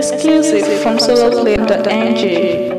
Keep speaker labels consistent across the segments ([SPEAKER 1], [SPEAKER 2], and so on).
[SPEAKER 1] Exclusive from soloclip.ng.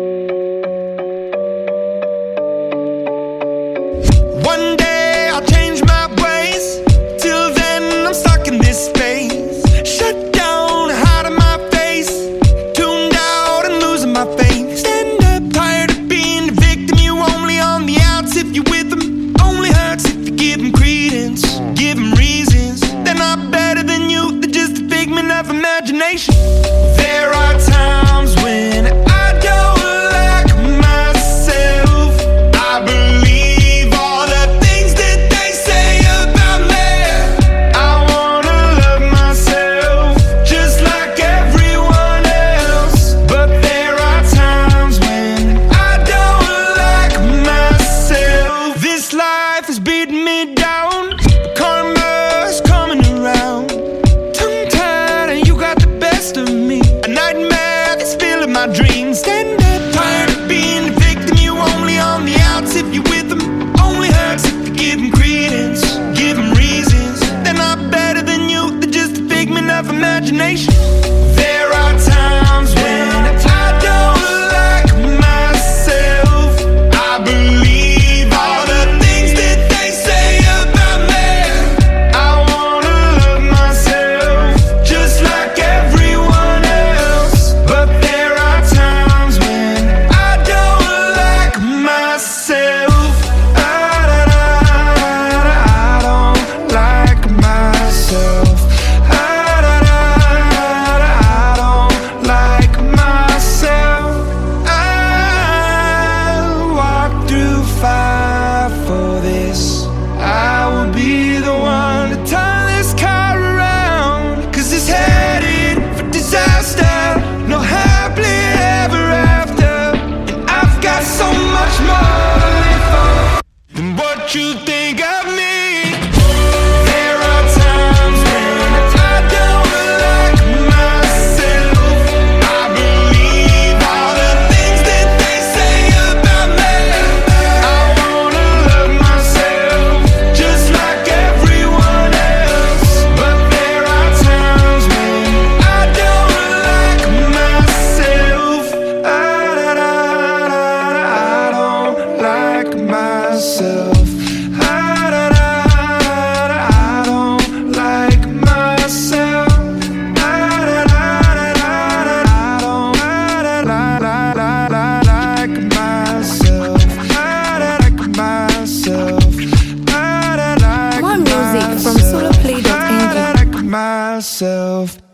[SPEAKER 2] One day I'll change my ways. Till then I'm stuck in this space. Shut down, hide in my face. Tuned out and losing my faith. Stand up, tired of being the victim. You only on the outs if you're with them. Only hurts if you give them credence, give them reasons. They're not better than you, they're just a figment of imagination. There are times when I don't like myself. I believe all the things that they say about me. I wanna love myself just like everyone else. But there are times when I don't like myself. This life is beating me down. Karma's coming around. Tongue-tied and you got the best of me. A nightmare that's filling my dreams. Stand up, tired of being the victim. You only on the outs if you're with them. Only hurts if you give them credence, give them reasons. They're not better than you, they're just a figment of imagination. There are times when I don't like myself. I believe all the things that they say about me. I wanna love myself just like everyone else. But there are times when I don't like myself. I don't like myself. I don't like myself. I'll walk through fire for this. I will be the one to turn this car around. 'Cause it's headed for disaster. No happily ever after. And I've got so much more to live for than what you think of me. There are times when I don't like myself. I believe all the things that they say about me. I wanna love myself just like everyone else. But there are times when I don't like myself. I don't like myself. I don't like myself. I like myself. I like myself. I like
[SPEAKER 1] More music from
[SPEAKER 2] myself.
[SPEAKER 1] soloclip.ng.
[SPEAKER 2] I like myself.